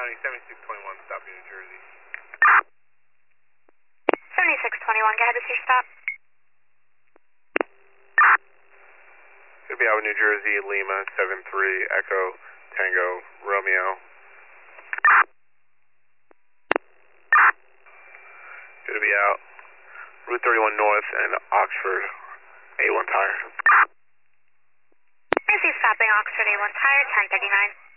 County, 7621, stopping New Jersey. 7621, go ahead, this is your stop. Should be out of New Jersey, Lima, 73, Echo, Tango, Romeo. Should be out Route 31 North and Oxford, A1 tire. I see stopping Oxford A1 tire, 1039.